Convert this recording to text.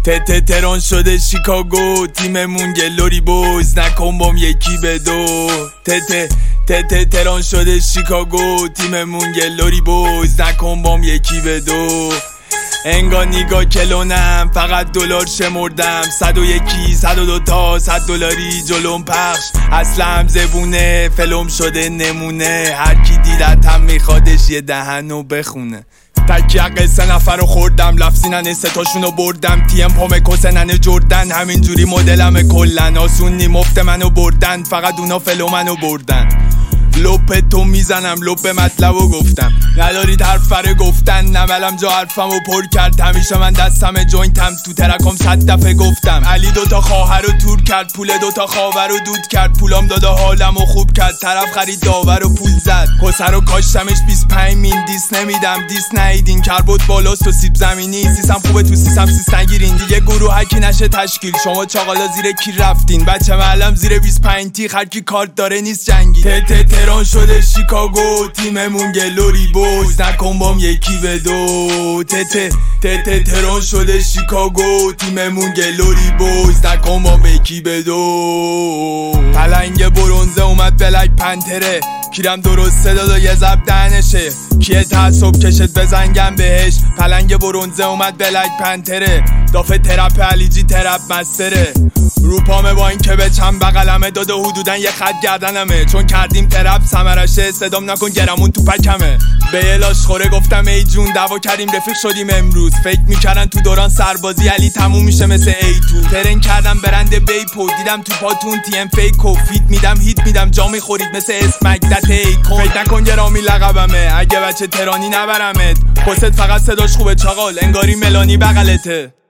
ترون شده شیکاگو، تیممون گلوری بویز، نکن بام یکی به دو. ترون شده شیکاگو، تیممون گلوری بویز، نکن بام یکی به دو. انگار نیگا کلونم، فقط دلار شمردم، 101 102 تا $100 جلوم پخش. اصلا زبونه فلم شده نمونه، هر کی دیدتم میخوادش یه دهنو بخونه. تکیه 3 نفر رو خوردم، لفظینن 3 تاشونو بردم. تیم پامه کسنن جردن، همینجوری مدلمه کلن. آسون نی مفت منو بردن، فقط اونا فلو منو بردن. لپ تو میزنم، لپ مطلبو گفتم، ندارید حرف فره گفتن. نملم جا حرفمو پر کرد، همیشه من دستم جوینتم. تو ترکم 100 دفعه گفتم، علی 2 تا خواهر رو تور کرد، پول 2 تا خواهر رو دود کرد. پولام داده حالمو خوب کرد، طرف خرید داور و پول زد. کسر رو کاشتمش 25 مین، دیس نمیدم دیس نهیدین. کربوت بالاست و سیب زمینی، سیسم خوبه تو سیسم سیس نگیرین. دیگه گروه هکی نشه تشکیل، شما چاقالا زیر کی رفتین؟ بچه معلم زیر 25 تیخ، هر کی کارت داره نیست جنگی. ترون شده شیکاگو، تیممون گلوری بویز، نکن بام یکی به دو. ترون شده شیکاگو، تیممون گلوری بویز، نکن بام یکی به دو. پلنگ برونزه اومد بلک پنتره، کیرم درست داد و یه زب دهنشه. کیه تعصب کشت بزنگم بهش، پلنگ برونزه اومد بلک پنتره. دافه ترپ علیجی ترپ مستره، روپامه با این که به چند بغلمه. داده حدودن یه خط گردنمه، چون کردیم ترپ سمرشه. صدام نکن گرمون تو پکمه. به یه لاش خوره گفتم ای جون، دعوا کردیم رفیق شدیم امروز. فکر میکردن تو دوران سربازی علی تموم میشه مثل A2. ترن کردم برند بیپو، دیدم تو پاتون تیم فیکو. فیت میدم هیت میدم، جا میخورید مثل اسمک دت ایکون. فکر نکن گرامی لقبمه، اگه بچه ترانی نبرمت. خودت فقط صداش خوبه چاقال، انگاری ملانی بغلته.